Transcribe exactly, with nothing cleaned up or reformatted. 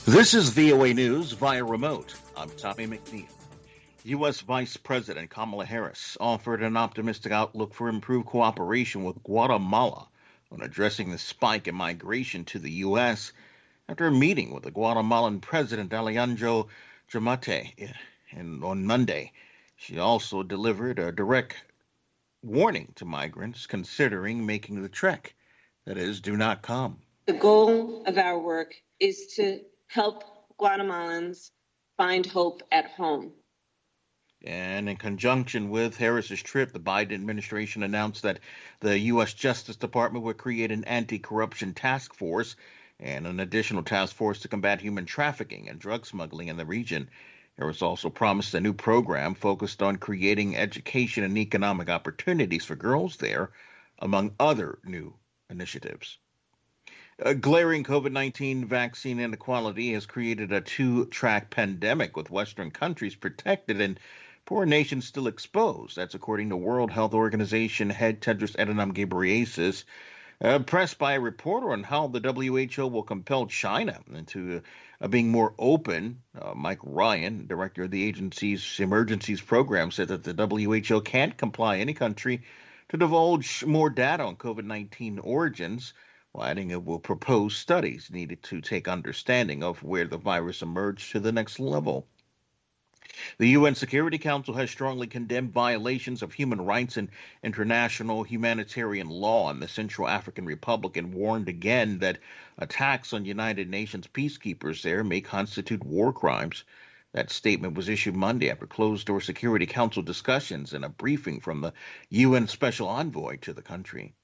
This is V O A News via remote. I'm Tommy McNeil. U S. Vice President Kamala Harris offered an optimistic outlook for improved cooperation with Guatemala on addressing the spike in migration to the U S after a meeting with the Guatemalan President Alejandro Giammattei and on Monday. She also delivered a direct warning to migrants considering making the trek. That is, do not come. The goal of our work is to help Guatemalans find hope at home. And in conjunction with Harris's trip, the Biden administration announced that the U S. Justice Department would create an anti-corruption task force and an additional task force to combat human trafficking and drug smuggling in the region. Harris also promised a new program focused on creating education and economic opportunities for girls there, among other new initiatives. A glaring COVID nineteen vaccine inequality has created a two-track pandemic with Western countries protected and poor nations still exposed. That's according to World Health Organization head Tedros Adhanom Ghebreyesus, uh, pressed by a reporter on how the W H O will compel China into uh, being more open. Uh, Mike Ryan, director of the agency's emergencies program, said that the W H O can't compel any country to divulge more data on COVID nineteen origins, while adding it will propose studies needed to take understanding of where the virus emerged to the next level. The U N Security Council has strongly condemned violations of human rights and international humanitarian law in the Central African Republic and warned again that attacks on United Nations peacekeepers there may constitute war crimes. That statement was issued Monday after closed-door Security Council discussions and a briefing from the U N Special Envoy to the country.